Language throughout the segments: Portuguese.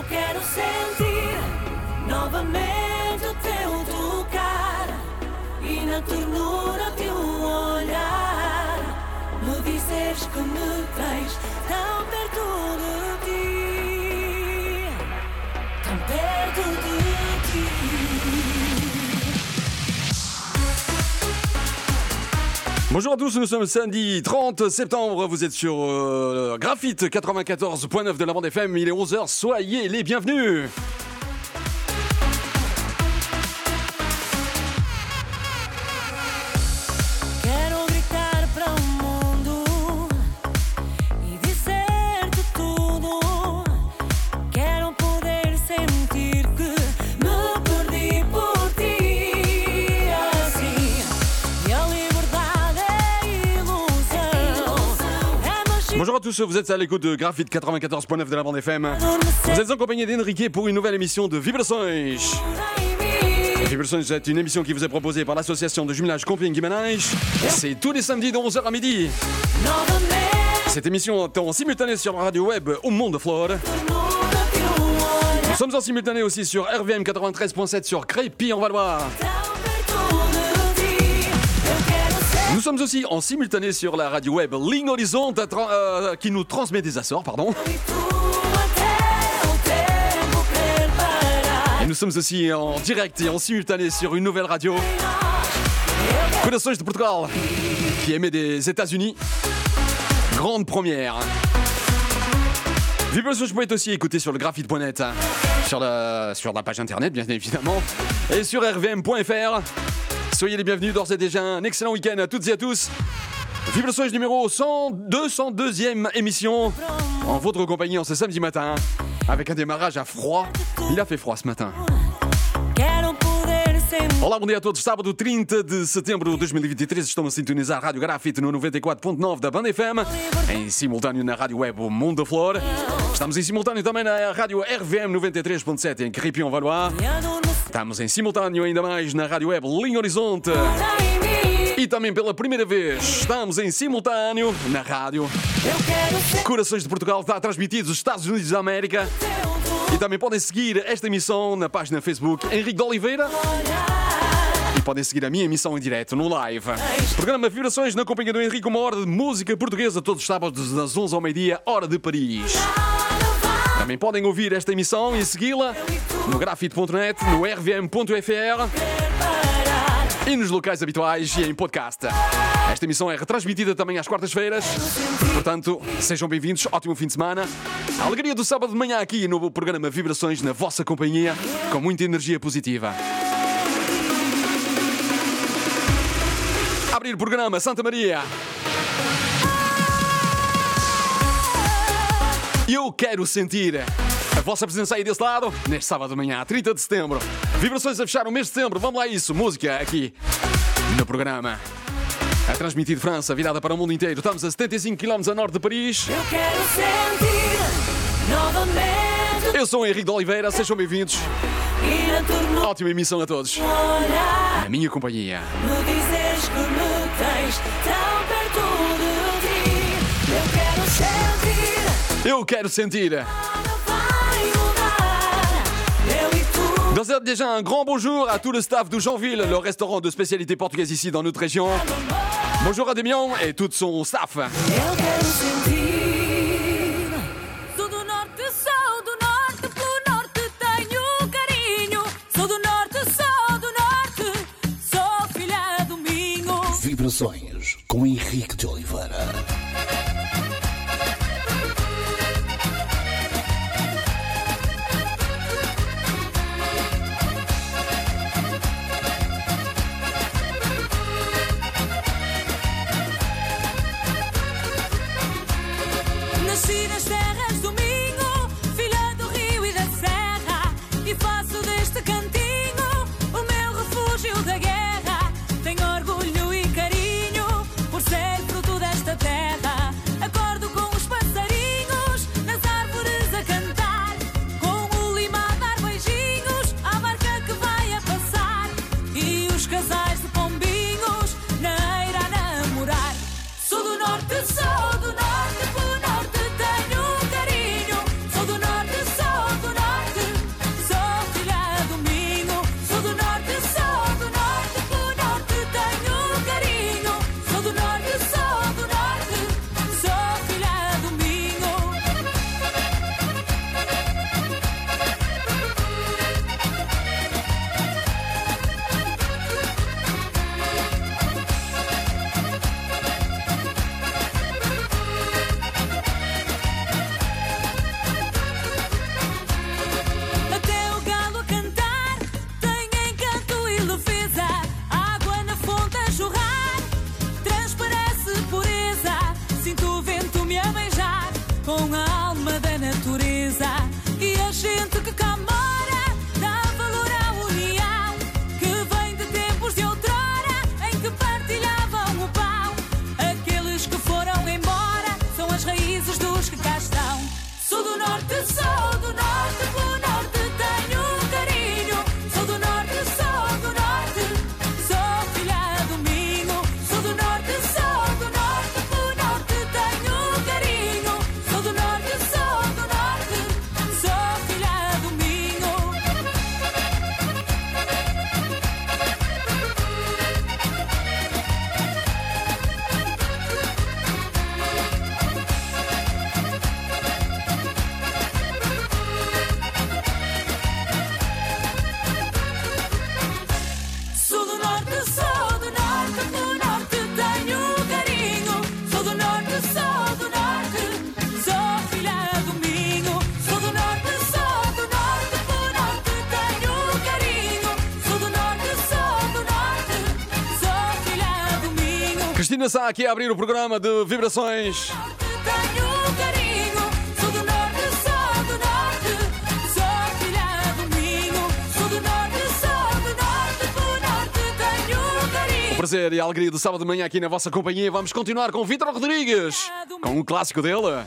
quero sentir novamente o teu tocar e na ternura teu olhar me dizeres que me tens tão perto de ti, tão perto de ti. Bonjour à tous, nous sommes samedi 30 septembre, vous êtes sur Graphite 94.9 de la bande FM, il est 11h, soyez les bienvenus. Bonjour à tous, vous êtes à l'écoute de Graphite 94.9 de la bande FM. Vous êtes en compagnie d'Enrique pour une nouvelle émission de Vibrações. Vibrações est une émission qui vous est proposée par l'association de jumelage Comping Guimarães. C'est tous les samedis de 11h à midi. Cette émission est en simultané sur la radio web Au Monde Flore. Nous sommes en simultané aussi sur RVM 93.7 sur Crépy en Valois. Nous sommes aussi en simultané sur la radio web Ligne Horizon qui nous transmet des Açores, pardon. Et nous sommes aussi en direct et en simultané sur une nouvelle radio, Corações de Portugal, qui émet des États-Unis. Grande première. Vibrações peut être aussi écouté sur le graphite.net, sur la page internet bien évidemment, et sur rvm.fr. Soyez les bienvenus, d'ores et déjà un excellent week-end à toutes et à tous. Vibrações numéro 102e émission en votre compagnie en ce samedi matin, avec un démarrage à froid. Il a fait froid ce matin. Olá, bom dia a todos. Sábado 30 de setembro de 2023 estão a sintonizar a Rádio Graphite no 94.9 da Banda FM, em simultâneo na Rádio Web O Mundo da Flor. Estamos em simultâneo também na Rádio RVM 93.7 em Crépy en Valois. Estamos em simultâneo ainda mais na Rádio Web Linha Horizonte. E também pela primeira vez estamos em simultâneo na rádio Corações de Portugal, está transmitido nos Estados Unidos da América. E também podem seguir esta emissão na página Facebook Henrique de Oliveira. E podem seguir a minha emissão em direto no live. Programa Vibrações na companhia do Henrique, uma hora de música portuguesa todos os sábados das 11 ao meio-dia, hora de Paris. Também podem ouvir esta emissão e segui-la no grafite.net, no rvm.fr e nos locais habituais e em podcast. Esta emissão é retransmitida também às quartas-feiras. Portanto, sejam bem-vindos, ótimo fim de semana. A alegria do sábado de manhã aqui no programa Vibrações, na vossa companhia, com muita energia positiva. Abrir o programa Santa Maria. Eu quero sentir a vossa presença aí desse lado, neste sábado de manhã, 30 de setembro. Vibrações a fechar o mês de setembro. Vamos lá isso, música aqui no programa. A transmitir de França, virada para o mundo inteiro. Estamos a 75 km a norte de Paris. Eu quero sentir novamente. Eu sou o Henrique de Oliveira, sejam bem-vindos. Ótima emissão a todos. Na minha companhia. Me dizes que me tens tão perto de ti. Eu quero sentir. Eu quero sentir. Dans déjà un grand bonjour à tout le staff de Jeanville, le restaurant de spécialité portugaise ici dans notre région. Bonjour à Demian et tout son staff. Eu quero sentir. Sou do norte, pelo norte tenho carinho. Sou do norte, sou filha do Minho. Vibrações com Henrique de Oliveira. Nasci nas terras do Minho, filha do rio e da serra, e faço deste cantinho o meu refúgio da guerra. Tenho orgulho e carinho alma da natureza. E a gente que cá mora dá valor à união, que vem de tempos de outrora em que partilhavam o pão. Aqueles que foram embora são as raízes dos que cá estão. Sou do norte, pelo norte tenho carinho. Sou do norte, sou filha do Minho. Sou do norte, pelo norte tenho carinho. Sou do norte, sou filha do Minho. Sou do norte, pelo norte tenho carinho. Sou do norte, sou filha do Minho. Sou do norte, pelo norte tenho carinho. Sou do norte, sou filha do Minho. Cristina Sá aqui a abrir o programa de Vibrações. Tenho carinho. Sou do norte, sou filha do Minho. Sou do norte, pelo norte tenho carinho. O prazer e a alegria do sábado de manhã aqui na vossa companhia. Vamos continuar com Vítor Rodrigues, com um clássico dele.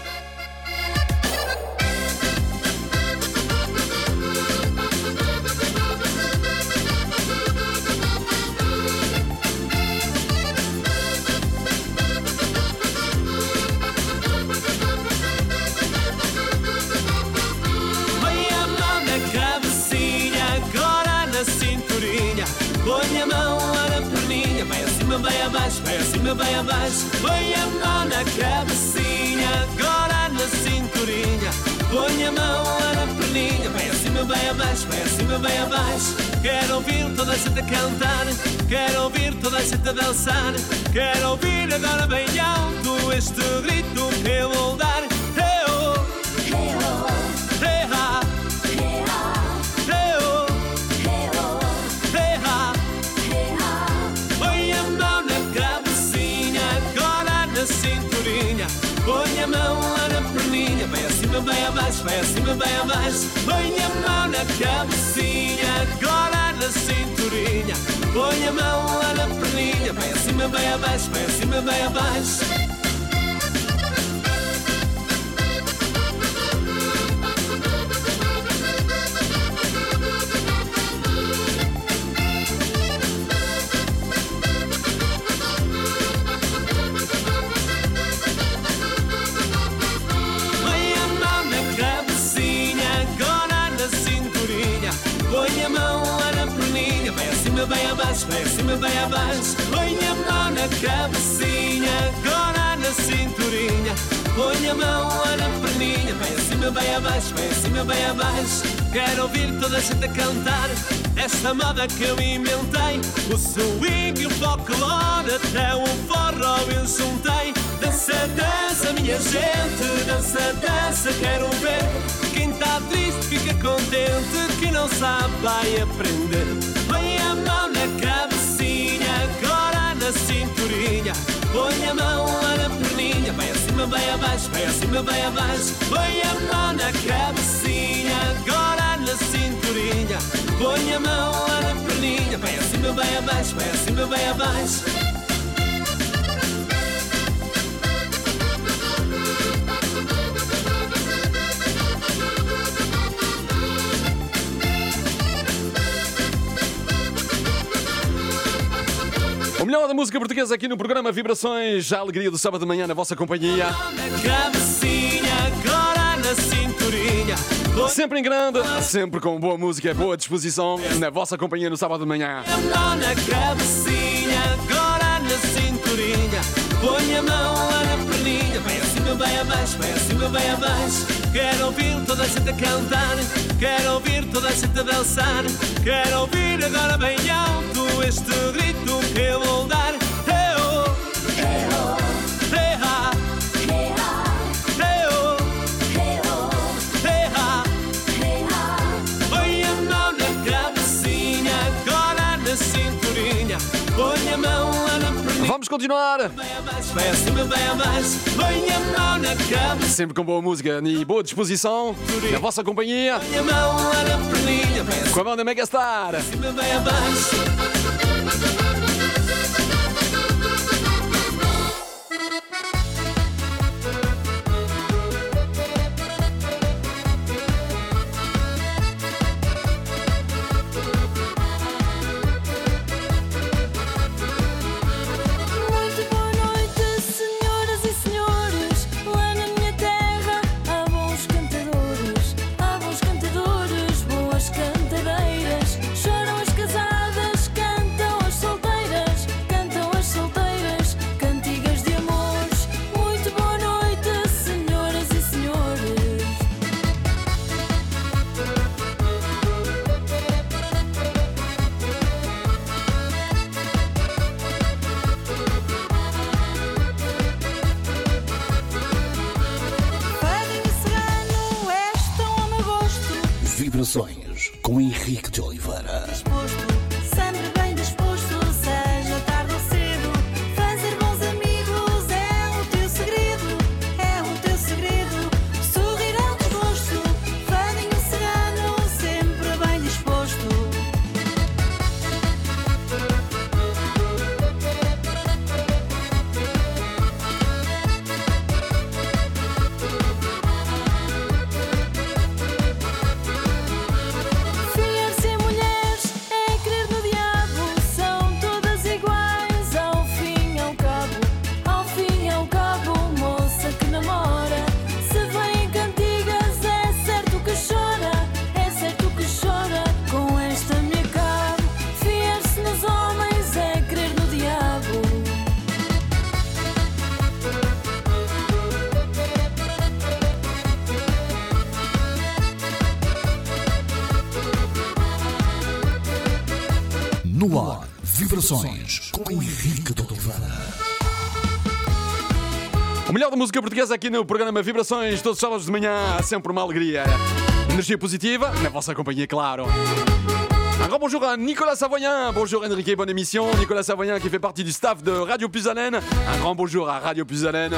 Põe a mão na cabecinha, agora na cinturinha. Põe a mão lá na perninha, vai acima, vai abaixo, vai acima, vai abaixo. Põe a mão na cabecinha, agora na cinturinha. Põe a mão lá na perninha, vai acima, vai abaixo, vai acima, vai abaixo. Quero ouvir toda a gente a cantar, quero ouvir toda a gente a dançar. Quero ouvir agora bem alto este grito que eu vou dar. Hey-oh, hey-ha, hey-oh, hey-ha. Põe a mão na cabecinha, agora na cinturinha. Põe a mão lá na perninha, vai acima, vai abaixo, vai acima, vai abaixo. Põe a mão na cabecinha, agora na cinturinha. Põe a mão lá na perninha, vai acima, vai abaixo, vai acima, vai abaixo. Põe a mão na cabecinha, agora na cinturinha. Põe a mão lá na perninha, vai acima, vai abaixo, vai acima, vai abaixo. Põe a mão na cabecinha, agora na cinturinha. Põe a mão lá na perninha, vai acima, vai abaixo, vai acima, vai abaixo. Quero ouvir toda a gente a cantar esta moda que eu inventei. O swing e o folclore, até o forró eu juntei. Dança, dança, minha gente, dança, dança, quero ver. Quem tá triste fica contente, quem não sabe vai aprender. Põe a mão na cabecinha, agora na cinturinha. Põe a mão lá na perninha, vai acima, vai abaixo, vai acima, vai abaixo. Põe a mão na cabecinha, agora na cinturinha. Põe a mão lá na perninha, vai acima, vai abaixo, vai acima, vai abaixo. O melhor da música portuguesa aqui no programa Vibrações, a alegria do sábado de manhã na vossa companhia. Na cabecinha, agora na cinturinha. Sempre em grande, sempre com boa música, boa disposição na vossa companhia no sábado de manhã. Põe a mão na cabecinha, agora na cinturinha. Põe a mão lá na perninha, vai acima, vai abaixo, vai acima, vai abaixo. Quero ouvir toda a gente a cantar, quero ouvir toda a gente a dançar. Quero ouvir agora bem alto este grito que eu vou dar. Hey-oh, hey-ha, hey-oh, hey-ha. Põe a mão na cabecinha, agora na cinturinha. Põe a mão lá na perninha. Vamos continuar. Vai acima, vai abaixo, põe a mão na cabeça. Sempre com boa música e boa disposição. Na vossa companhia. Põe a mão lá na perninha. Vai Com a banda Megastar. acima, vai abaixo. Muito boa noite, senhoras e senhores. Lá na minha terra há bons cantadores, boas cantadeiras. Choram as casadas, cantam as solteiras, cantigas de amores. Muito boa noite, senhoras e senhores. Fadinho e Serrano estão a meu gosto. Vibrações com Henrique de Oliveira. Disposto, sempre bem disposto, seja tarde ou cedo. Fazer bons amigos é o teu segredo, Sorrir ao desgosto, Fadinho Serrano, sempre bem disposto. Fiar-se em mulheres é crer no diabo. São todas iguais ao fim e ao cabo, moça que namora. Se vem em cantigas é certo que chora, com esta minha cabo. Fiar-se nos homens é crer no diabo. No ar, Vibrações com Henrique de Oliveira. O melhor da música portuguesa aqui no programa Vibrações, todos os sábados de manhã, há sempre uma alegria. Energia positiva, na vossa companhia, claro. Un grand bonjour à Nicolas Savoyen. Bonjour Enrique, bonne émission. Nicolas Savoyen qui fait partie du staff de Radio Puisalène. Un grand bonjour à Radio Puisalène.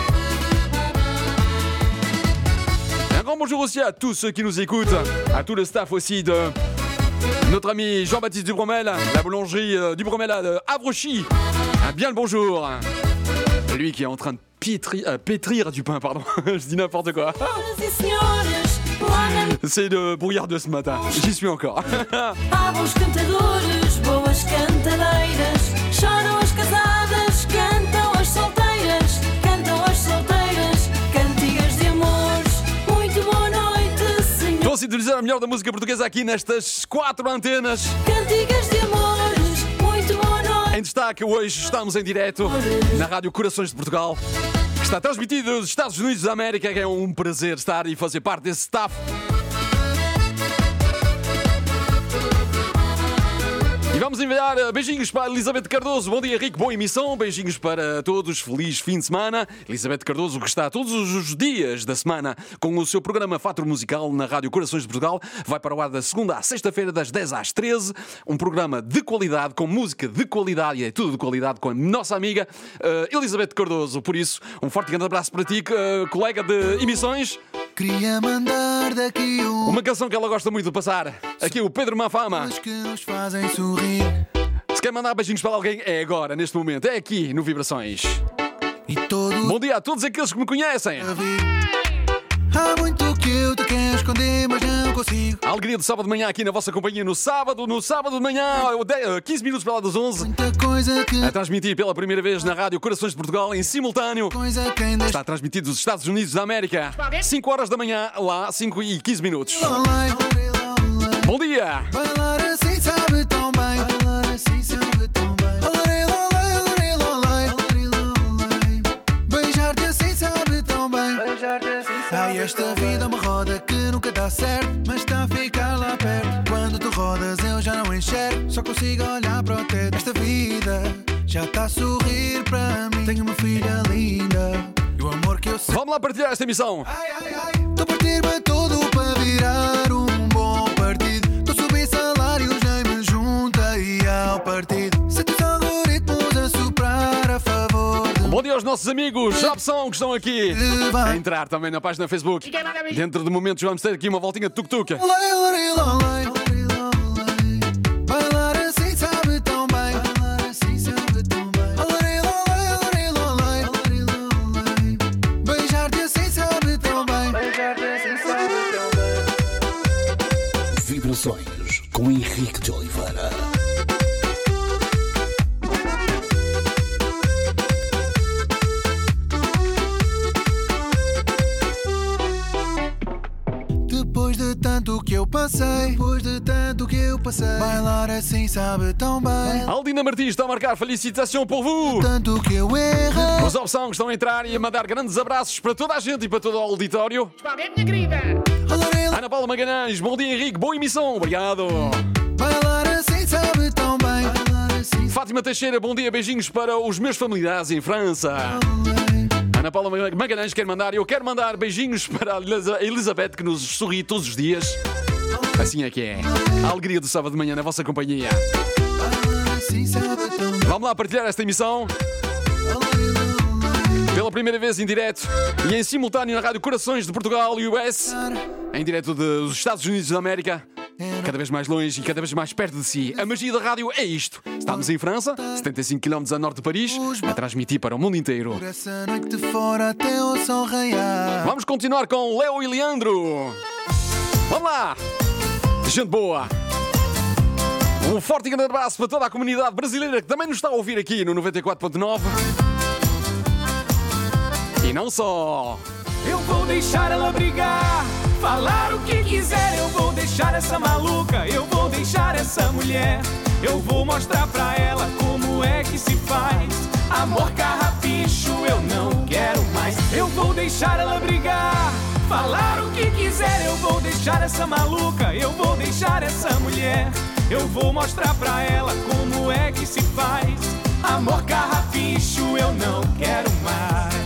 Un grand bonjour aussi à tous ceux qui nous écoutent, à tout le staff aussi de notre ami Jean-Baptiste Dubromel, la boulangerie Dubromel à Avrechy. Un bien le bonjour. Lui qui est en train de pétrir du pain, pardon. Je dis n'importe quoi. Senhoras e senhores, lá na C'est le brouillard de ce matin. J'y suis encore. há bons cantadores, boas cantadeiras. Choram as casadas, cantam as solteiras, cantigas de amores. Muito boa noite, senhor. Estou a sintonizar a melhor da música portuguesa aqui nestas 4 antenas. Cantigas de amores, muito boa noite. Em destaque, hoje estamos em direto na Rádio Corações de Portugal, que está transmitido dos Estados Unidos da América, que é um prazer estar e fazer parte desse staff. E vamos enviar beijinhos para Elizabeth Cardoso. Bom dia, Henrique. Boa emissão. Beijinhos para todos. Feliz fim de semana. Elizabeth Cardoso, que está todos os dias da semana com o seu programa Fator Musical na Rádio Corações de Portugal. Vai para o ar da segunda à sexta-feira, das 10 às 13. Um programa de qualidade, com música de qualidade, e é tudo de qualidade, com a nossa amiga Elizabeth Cardoso. Por isso, um forte e grande abraço para ti, colega de emissões. Queria mandar daqui Uma canção que ela gosta muito de passar. Aqui o Pedro Mafama. que nos fazem sorrir. Se quer mandar beijinhos para alguém, é agora, neste momento. É aqui no Vibrações. E todo Bom dia a todos aqueles que me conhecem. a vir. Há muito que eu te quero esconder, mas não consigo. A alegria do sábado de manhã aqui na vossa companhia no sábado de manhã, 15 minutos para lá das 11. Muita coisa que A transmitir pela primeira vez na Rádio Corações de Portugal em simultâneo. coisa que ainda Está transmitido dos Estados Unidos da América. 5 horas da manhã, lá 5 e 15 minutos. Bom dia! Bailar assim sabe tão bem. Bailar assim sabe tão bem. Beijar-te assim sabe tão bem. Ai, esta vida é uma roda que nunca dá certo, mas está a ficar lá perto. Quando tu rodas eu já não enxergo, só consigo olhar para o teto. Esta vida já está a sorrir para mim. Tenho uma filha linda e o amor que eu sei. Vamos lá partilhar esta emissão. Ai, ai, ai, estou a partir-me todo para virar um bom partido. Estou a subir salários, nem me junta e ao partido. Sento os algoritmos a soprar a nossos amigos Jobson, que estão aqui a entrar também na página Facebook. Dentro de momentos vamos ter aqui uma voltinha de tuk-tuk. Bailar assim sabe tão bem. Beijar-te assim sabe tão bem. Vibrações com Henrique de Oliveira. Depois de tanto que eu passei, bailar assim sabe tão bem. Aldina Martins está a marcar felicitação por vous. Tanto que eu errei. Os Opção que estão a entrar e a mandar grandes abraços para toda a gente e para todo o auditório. Ana Paula Magalhães, bom dia Henrique, boa emissão, obrigado. Bailar assim sabe tão bem. Fátima Teixeira, bom dia, beijinhos para os meus familiares em França. Ana Paula Magalhães eu quero mandar beijinhos para a Elizabeth, que nos sorri todos os dias. Assim é que é. A alegria do sábado de manhã na vossa companhia. Vamos lá partilhar esta emissão. Pela primeira vez em direto e em simultâneo na Rádio Corações de Portugal e US. Em direto dos Estados Unidos da América. Cada vez mais longe e cada vez mais perto de si. A magia da rádio é isto. Estamos em França, 75 km a norte de Paris, a transmitir para o mundo inteiro. Essa noite fora até o sol raiar. Vamos continuar com Léo e Leandro. Vamos lá! Gente boa! Um forte e grande abraço para toda a comunidade brasileira que também nos está a ouvir aqui no 94.9. E não só. Eu vou deixar ela brigar, falar o que quiser. Eu vou deixar essa maluca, eu vou deixar essa mulher. Eu vou mostrar pra ela como é que se faz. Amor carrapicho, eu não quero mais. Eu vou deixar ela brigar, falar o que quiser. Eu vou deixar essa maluca, eu vou deixar essa mulher. Eu vou mostrar pra ela como é que se faz. Amor carrapicho, eu não quero mais.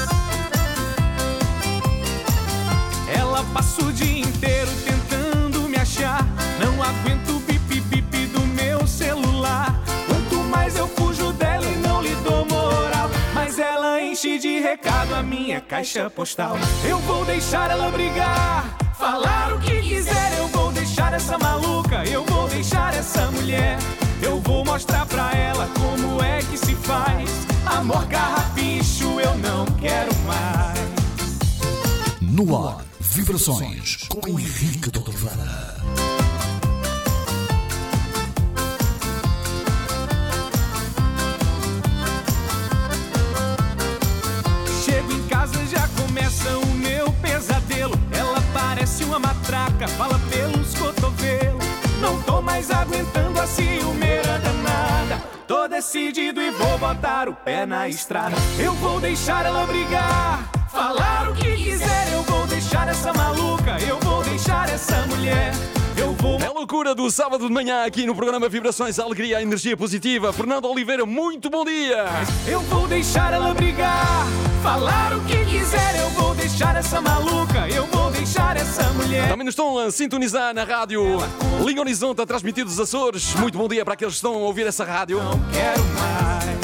Ela passa o dia inteiro tentando me achar. Não aguento o bip-bip do meu celular. Quanto mais eu fujo dela e não lhe dou moral, mas ela enche de recado a minha caixa postal. Eu vou deixar ela brigar, falar o que quiser. Eu vou deixar essa maluca, eu vou deixar essa mulher. Eu vou mostrar pra ela como é que se faz. Amor carrapicho, eu não quero mais. No ar, Vibrações com Henrique de Oliveira. Chego em casa, já começa o meu pesadelo. Ela parece uma matraca, fala pelos cotovelos. Não tô mais aguentando a ciumeira danada. Tô decidido e vou botar o pé na estrada. Eu vou deixar ela brigar, falar o que quiser. Eu vou deixar essa maluca, eu vou deixar essa mulher. Eu vou... É a loucura do sábado de manhã aqui no programa Vibrações, a alegria, a energia positiva. Fernando Oliveira, muito bom dia. Eu vou deixar ela brigar, falar o que quiser. Eu vou deixar essa maluca, eu vou deixar essa mulher. Também nos estão a sintonizar na rádio Linha Horizonte, a transmitir dos Açores. Muito bom dia para aqueles que estão a ouvir essa rádio. Não quero mais.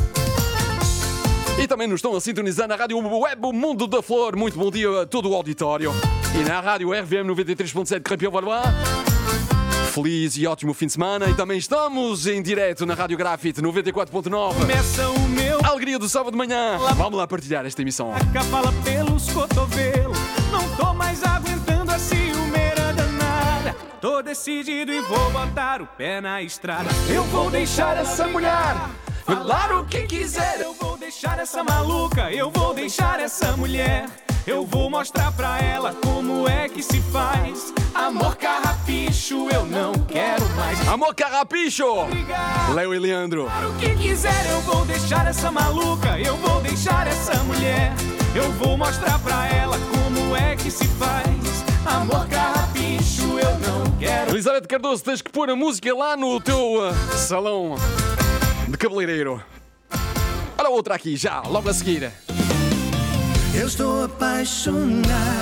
E também nos estão a sintonizar na rádio Web Mundo da Flor. Muito bom dia a todo o auditório. E na rádio RVM 93.7 Campião-Valois. Feliz e ótimo fim de semana. E também estamos em direto na Rádio Grafite 94.9. Começa o meu... A alegria do sábado de manhã. Vamos lá partilhar esta emissão. A fala pelos cotovelos. Não tô mais aguentando a ciumeira danada. Tô decidido e vou botar o pé na estrada. Eu vou deixar essa mulher falar o que quiser. Eu vou deixar essa maluca, eu vou deixar essa mulher. Eu vou mostrar pra ela como é que se faz. Amor carrapicho, eu não quero mais. Amor carrapicho! Léo e Leandro. Falar o que quiser, eu vou deixar essa maluca, eu vou deixar essa mulher. Eu vou mostrar pra ela como é que se faz. Amor carrapicho, eu não quero. Elizabeth Cardoso, tens que pôr a música lá no teu salão de cabeleireiro. Olha outra aqui, já, logo a seguir. Eu estou apaixonado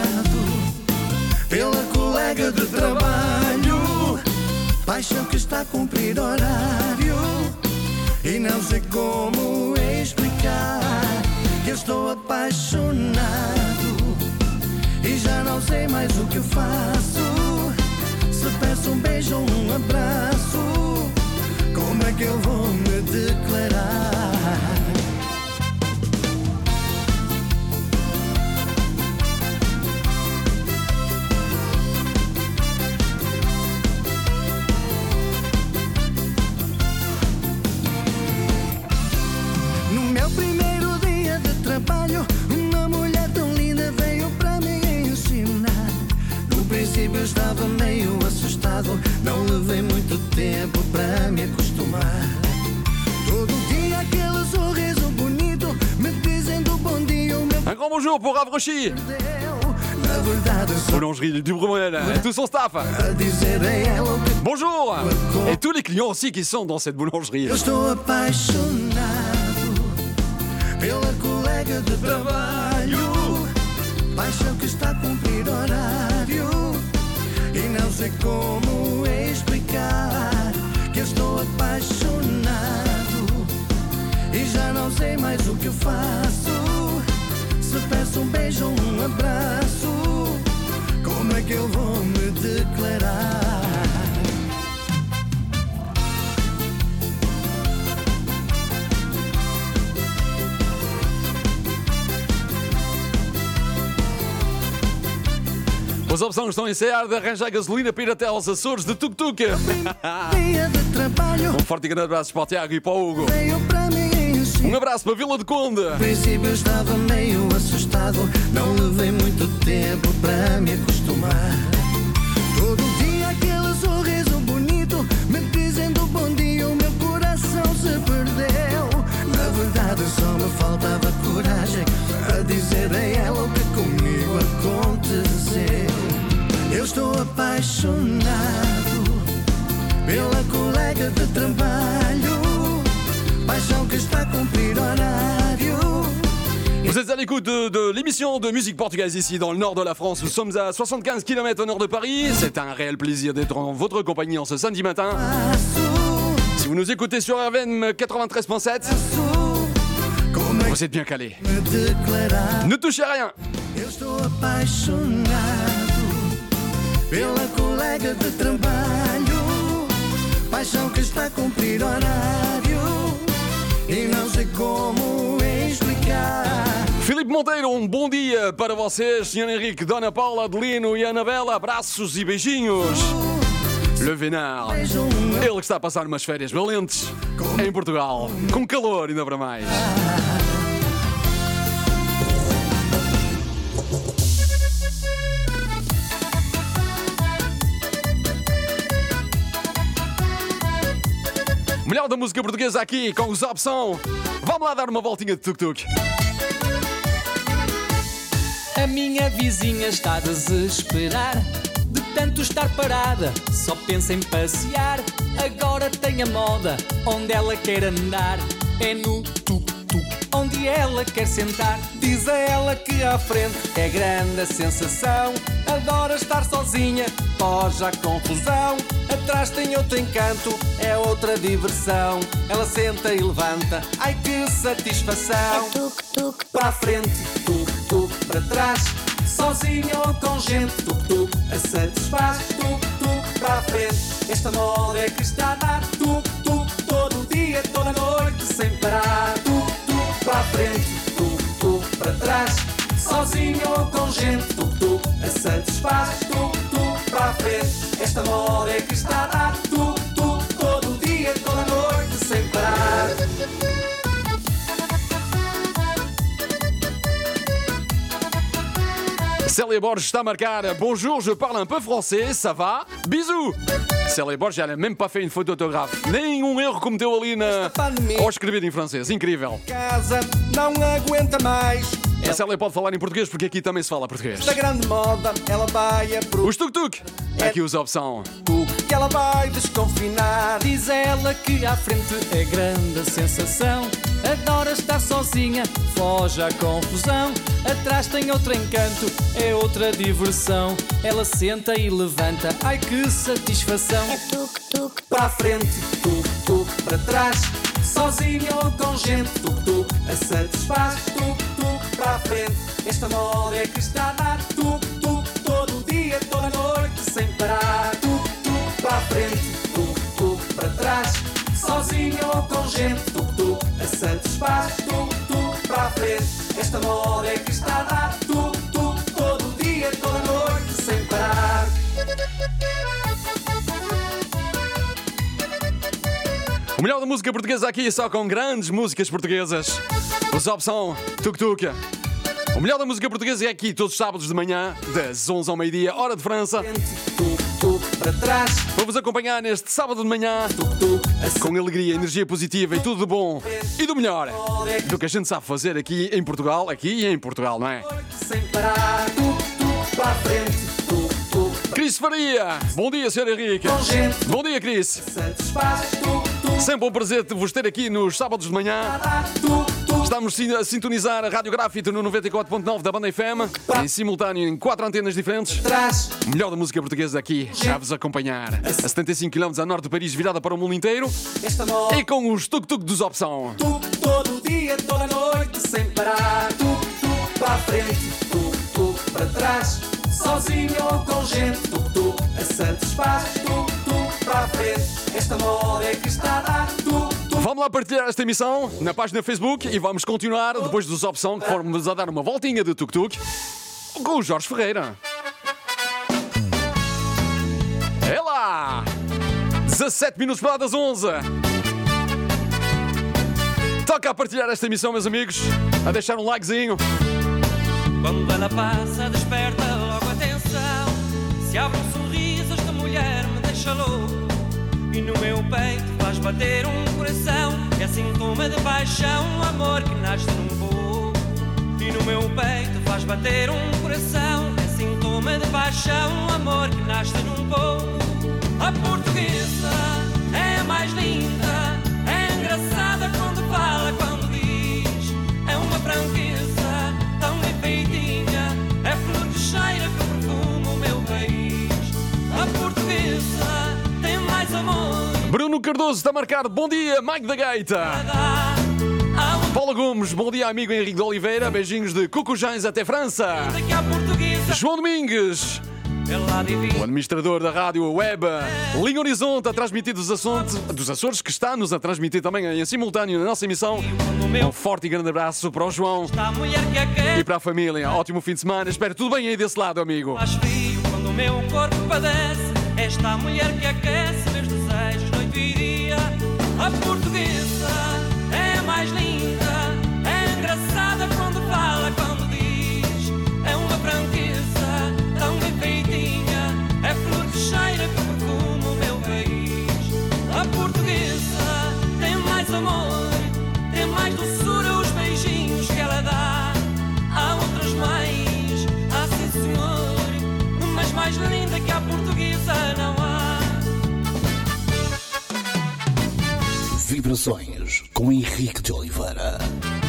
pela colega de trabalho, paixão que está a cumprir horário e não sei como explicar. que eu estou apaixonado e já não sei mais o que eu faço. Se peço um beijo ou um abraço, como é que eu vou me declarar? No meu primeiro dia de trabalho, uma mulher tão linda veio para me ensinar. No princípio eu estava meio assustado, não levei muito tempo para me acostumar. Todo dia aquele sorriso bonito, me dizendo bom dia, o meu Un grand bonjour pour Avrochi, perdeu. Na verdade eu sou boulangerie du Brummel et tout son staff. a dizer a ela o que Bonjour. Et tous les clients aussi qui sont dans cette boulangerie. eu estou apaixonado pela colega de trabalho, paixão que está a cumprir horário, e não sei como explicar que eu estou apaixonado e já não sei mais o que eu faço. Se peço um beijo ou um abraço, como é que eu vou me declarar? As opções estão a ensaiar de arranjar gasolina para ir até aos Açores de tuk-tuk. Dia de trabalho Um forte e grande abraço para o Tiago e para o Hugo. veio para me ensinar. Um abraço para a Vila de Conde. No princípio eu estava meio assustado, não levei muito tempo para me acostumar. Todo dia aquele sorriso bonito, me dizendo bom dia, o meu coração se perdeu. Na verdade só me faltava coragem a dizer a ela o que comigo aconteceu. Eu estou apaixonado pela colega de trabalho, paixão que está a cumprir horário. Vous êtes à l'écoute de l'émission de musique portugaise ici dans le nord de la France. Nous sommes à 75 km au nord de Paris. C'est un réel plaisir d'être en votre compagnie en ce samedi matin. Si vous nous écoutez sur RVM 93.7, Como é vous êtes bien calés. que me declarar? Ne touchez à rien. Eu estou apaixonado pela colega de trabalho, paixão que está a cumprir horário, e não sei como explicar. Filipe Monteiro, um bom dia para vocês. Senhor Henrique, Dona Paula, Adelino e Anabela, abraços e beijinhos. Le Vénard, ele que está a passar umas férias valentes em Portugal, com calor ainda para mais. Melhor da música portuguesa aqui com os Opção. Vamos lá dar uma voltinha de tuk-tuk. A minha vizinha está a desesperar de tanto estar parada, só pensa em passear. Agora tem a moda, onde ela quer andar é no tuk-tuk, onde ela quer sentar. Diz a ela que à frente é grande a sensação, adora estar sozinha, foge à confusão. Atrás tem outro encanto, é outra diversão. Ela senta e levanta, ai que satisfação. Tuk-tuk, Para a frente, tuk-tuk, para trás, sozinho ou com gente, tuk-tuk, a satisfaz. Tuk-tuk, para a frente, esta moda é que está a dar. Tuk-tuk, todo dia, toda noite, sem parar. Tuk-tuk, para a frente, tuk-tuk, para trás, sozinho ou com gente, tuk-tuk, a satisfaz. Tuk-tuk, para a frente, esta moda é que está a dar. Tuk-tuk, todo dia, toda noite, sem parar. Célia Borges está a marcar. Bonjour, je parle un peu français, ça va? Bisous! Célia Borges, ela même pas fait une faute d'autographe. Nenhum erro cometeu ali ao escrever em francês. Incrível. Casa não aguenta mais. A Célia pode falar em português porque aqui também se fala português. Da grande moda, ela vai a Os tuk-tuk. Aqui os Opção. que ela vai desconfinar. Diz ela que à frente é grande a sensação, adora estar sozinha, foge à confusão. Atrás tem outro encanto, é outra diversão. Ela senta e levanta, ai que satisfação. é tuk-tuk, Para a frente, tuk-tuk, para trás, sozinha ou com gente, tuk-tuk, a satisfaz. Tuk-tuk, para a frente. Esta moda é que está a dar tuk-tuk todo dia, toda noite, sem parar. Tuk-tuk para a frente, tuk-tuk para trás. Sozinho ou com gente, tuk-tuk a Santos faz. Tuk-tuk para a frente. Esta moda é que está a dar tuk-tuk todo dia, toda noite, sem parar. O melhor da música portuguesa aqui, só com grandes músicas portuguesas. Os Opção, Tuk Tuk. O melhor da música portuguesa é aqui todos os sábados de manhã, das 11 ao meio-dia, hora de França. Tuk-tuk para trás. Vou-vos acompanhar neste sábado de manhã, com alegria, energia positiva e tudo de bom e do melhor do que a gente sabe fazer aqui em Portugal, não é? Sem parar, tuk-tuk para a frente, tuk-tuk Cris Faria, bom dia, Sr. Henrique. com gente, Bom dia, Cris. Santos faz. Tuk-tuk Sempre um prazer de vos ter aqui nos sábados de manhã. para dar tuk-tuk. Estamos a sintonizar a Rádio Grafite no 94.9 da Banda FM, em simultâneo em 4 antenas diferentes. Trás, O melhor da música portuguesa aqui, já vos acompanhar. A 75 km a norte de Paris, virada para o mundo inteiro. esta moda E com os tuk-tuk dos Opção. tuk todo dia, toda noite, sem parar. Tuk-tuk para a frente, tuk-tuk para trás. Sozinho ou com gente, tuk-tuk a Santos faz. Tuk-tuk para a frente, esta moda é que está a dar tuk-tuk. Vamos lá partilhar esta emissão na página Facebook e vamos continuar depois dos Opção, que formos a dar uma voltinha de tuk-tuk com o Jorge Ferreira. É lá! 17 minutos para lá das 11. Toca a partilhar esta emissão, meus amigos, a deixar um likezinho. Quando ela passa, desperta logo a atenção. Se abre um sorriso, esta mulher me deixa louco. E no meu peito faz bater um coração. É sintoma de paixão, amor que nasce num voo. E no meu peito faz bater um coração. É sintoma de paixão, amor que nasce num voo. A portuguesa é a mais linda, é engraçada quando fala, quando diz. É uma franqueza tão bem feitinha, é flor de cheira que perfuma o meu país. A portuguesa tem mais amor. Bruno Cardoso está marcado. Bom dia, Mike da Gaita. Paula Gomes, bom dia, amigo Henrique de Oliveira. Beijinhos de Cucujães até França. Que a portuguesa João Domingues, ela o divina. administrador da rádio web Linha Horizonte, a transmitir dos Açores, que está-nos a transmitir também em simultâneo na nossa emissão. Um forte e grande abraço para o João A mulher que aquece e para a família. Ótimo fim de semana. Espero tudo bem aí desse lado, amigo. faz frio quando o meu corpo padece. Esta mulher que aquece meus desejos noite e dia. A portuguesa é a mais linda, é engraçada quando fala, quando diz. É uma franqueza tão bem feitinha, é flor de cheira que perfuma o meu país. A portuguesa tem mais amor, tem mais doçura os beijinhos que ela dá. Há outras mais, ah sim senhor, mas mais linda que a portuguesa não há. Vibrações com Henrique de Oliveira.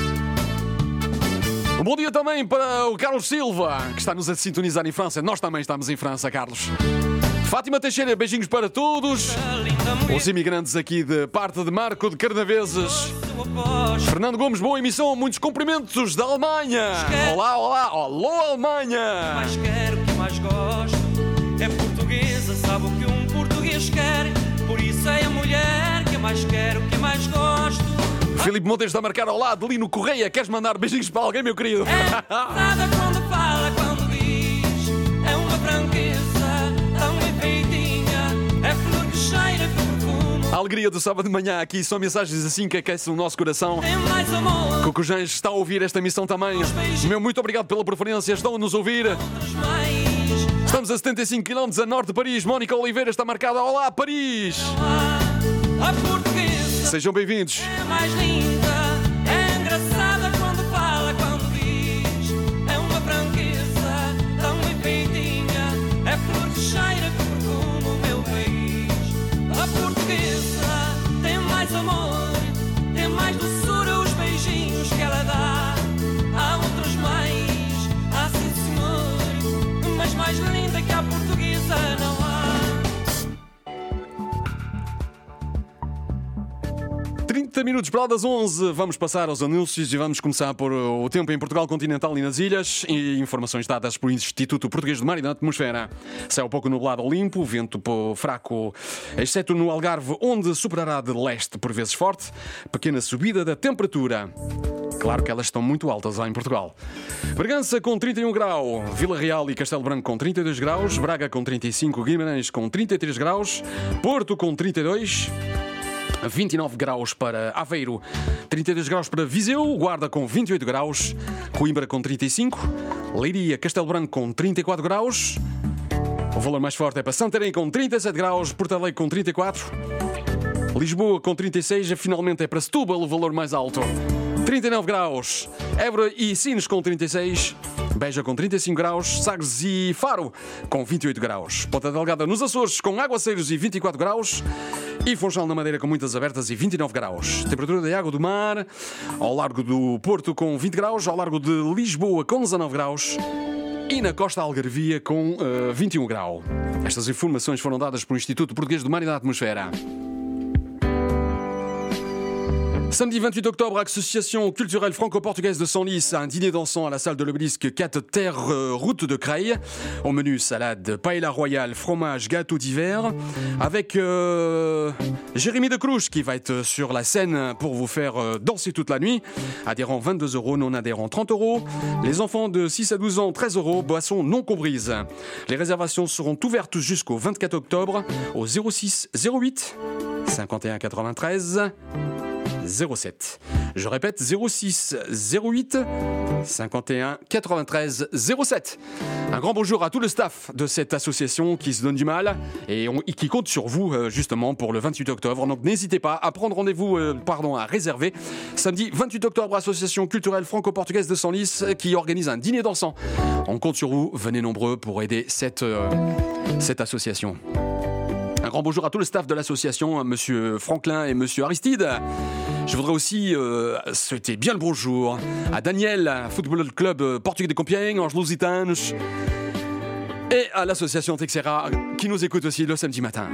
Um bom dia também para o Carlos Silva, que está-nos a sintonizar em França. Nós também estamos em França, Carlos. Fátima Teixeira, beijinhos para todos. A linda mulher Os imigrantes aqui de parte de Marco de Carnaveses. do oposto. Fernando Gomes, boa emissão. Muitos cumprimentos da Alemanha. Olá, olá. Alô, Alemanha. Mais quero, que mais gosto. É portuguesa, sabe o que um português quer. Por isso é a mulher que mais quero, que mais gosto. Filipe Montes está a marcar ao lado. Lino Correia, queres mandar beijinhos para alguém, meu querido? Nada quando fala, quando diz. É uma franqueza tão bem feitinha, é flor de cheira que perfuma. A alegria do sábado de manhã aqui. São mensagens assim que aquecem o nosso coração. Tem mais amor, Cocujães está a ouvir esta emissão também. Meu muito obrigado pela preferência. Estão a nos ouvir. outras mais. Estamos a 75 km a norte de Paris. Mónica Oliveira está marcada. Olá, Paris. A portuguesa Sejam bem-vindos. é mais linda, é engraçada quando fala, quando diz. É uma franqueza tão bem feitinha, é flor de cheira que perfuma o meu país. A portuguesa tem mais amor, tem mais doçura os beijinhos que ela dá. Há outras mais, ah sim senhor, mas mais linda que a portuguesa não há. 30 minutos para lá das 11, vamos passar aos anúncios e vamos começar por o tempo em Portugal continental e nas ilhas e informações dadas pelo Instituto Português do Mar e da Atmosfera. Céu pouco nublado ou limpo, vento fraco, exceto no Algarve, onde superará de leste por vezes forte, pequena subida da temperatura. Claro que elas estão muito altas lá em Portugal. Bragança com 31 graus, Vila Real e Castelo Branco com 32 graus, Braga com 35, Guimarães com 33 graus, Porto com 32, 29 graus para Aveiro, 32 graus para Viseu, Guarda com 28 graus, Coimbra com 35, Leiria, Castelo Branco com 34 graus, o valor mais forte é para Santarém com 37 graus, Porto Alegre com 34, Lisboa com 36, finalmente é para Setúbal o valor mais alto, 39 graus, Évora e Sines com 36, Beja com 35 graus, Sagres e Faro com 28 graus, Ponta Delgada nos Açores com Aguaceiros e 24 graus e Funchal na Madeira com muitas abertas e 29 graus. Temperatura da água do mar ao largo do Porto com 20 graus, ao largo de Lisboa com 19 graus e na costa algarvia com 21 graus. Estas informações foram dadas pelo Instituto Português do Mar e da Atmosfera. Samedi 28 octobre, Association culturelle franco-portugaise de Senlis, un dîner dansant à la salle de l'Obélisque 4 Terre, route de Creil. Au menu, salade, paella royale, fromage, gâteau d'hiver. Avec Jérémy de Crouche qui va être sur la scène pour vous faire danser toute la nuit. Adhérents 22 €, non adhérents 30 €. Les enfants de 6 à 12 ans 13 €, boissons non comprises. Les réservations seront ouvertes jusqu'au 24 octobre au 06 08 51 93 07. Je répète, 06 08 51 93 07. Un grand bonjour à tout le staff de cette association qui se donne du mal et qui compte sur vous justement pour le 28 octobre. Donc n'hésitez pas à prendre rendez-vous, à réserver. Samedi 28 octobre, Association culturelle franco-portugaise de Senlis qui organise un dîner dansant. On compte sur vous, venez nombreux pour aider cette association. Un grand bonjour à tout le staff de l'association, Monsieur Franklin et Monsieur Aristide. Je voudrais aussi souhaiter bien le bonjour à Daniel, Football Club Portugais de Compiègne, Ange Lusitanos, et à l'association Texera qui nous écoute aussi le samedi matin.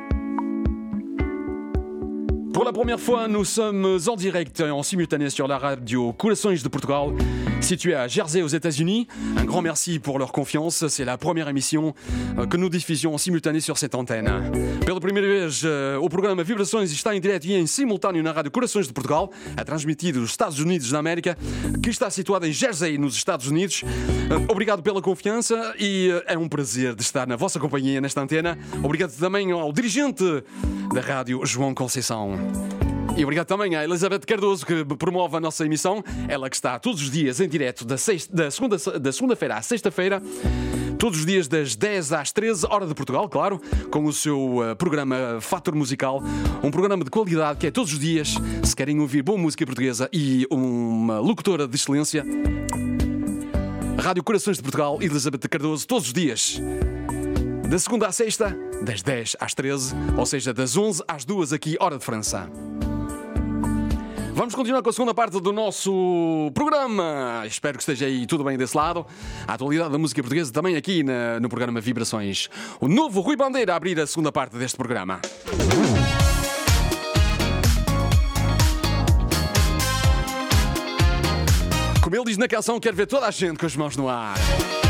Pour la première fois, nous sommes en direct, en simultané sur la radio Corações de Portugal, située à Jersey aux États-Unis. Un grand merci pour leur confiance. C'est la première émission que nous diffusions en simultané sur cette antenne. Pela primeira vez, o programa Vibrações está em direto e em simultâneo na rádio Corações de Portugal, a transmitir dos Estados Unidos da América, que está situada em Jersey, nos Estados Unidos. Obrigado pela confiança e é um prazer de estar na vossa companhia nesta antena. Obrigado também ao dirigente da rádio, João Conceição. E obrigado também à Elizabeth Cardoso, que promove a nossa emissão. Ela que está todos os dias em direto da segunda-feira à sexta-feira, todos os dias das 10 às 13, hora de Portugal, claro, com o seu programa Fator Musical, um programa de qualidade que é todos os dias, se querem ouvir boa música portuguesa e uma locutora de excelência. Rádio Corações de Portugal, Elizabeth Cardoso, todos os dias. Da segunda à sexta, das 10 às 13, ou seja, das 11 às 2 aqui, hora de França. Vamos continuar com a segunda parte do nosso programa. Espero que esteja aí tudo bem desse lado. A atualidade da música portuguesa também aqui no programa Vibrações. O novo Rui Bandeira a abrir a segunda parte deste programa. Como ele diz na canção, quero ver toda a gente com as mãos no ar.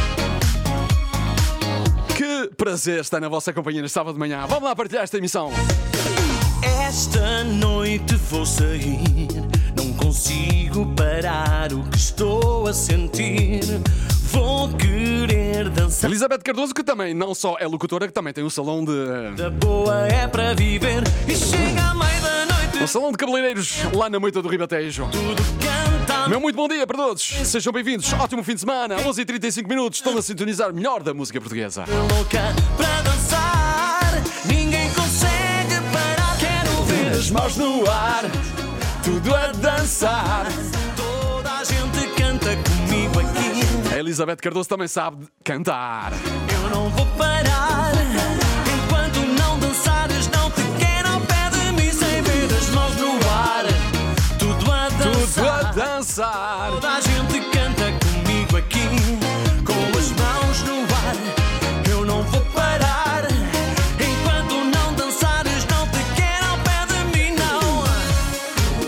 Que prazer estar na vossa companhia neste sábado de manhã. Vamos lá partilhar esta emissão. Esta noite vou sair, não consigo parar o que estou a sentir. Vou querer dançar. Elizabeth Cardoso, que também não só é locutora, que também tem um salão de... Da boa é para viver e chega à meia da noite. Um salão de cabeleireiros lá na Moita do Ribatejo. Tudo canta. Meu muito bom dia para todos. Sejam bem-vindos. Ótimo fim de semana. 11h35. Estão a sintonizar melhor da música portuguesa. Louca para dançar, ninguém consegue parar. Quero ver As mãos no ar, tudo a dançar. toda a gente canta comigo aqui. A Elizabeth Cardoso também sabe cantar. Eu não vou parar enquanto não dançares. Não te quero ao pé de mim sem ver as mãos no ar. Tudo a Tudo a dançar. dançar. Toda a gente canta comigo aqui, com as mãos no ar. Eu não vou parar enquanto não dançares. Não te quero ao pé de mim, não.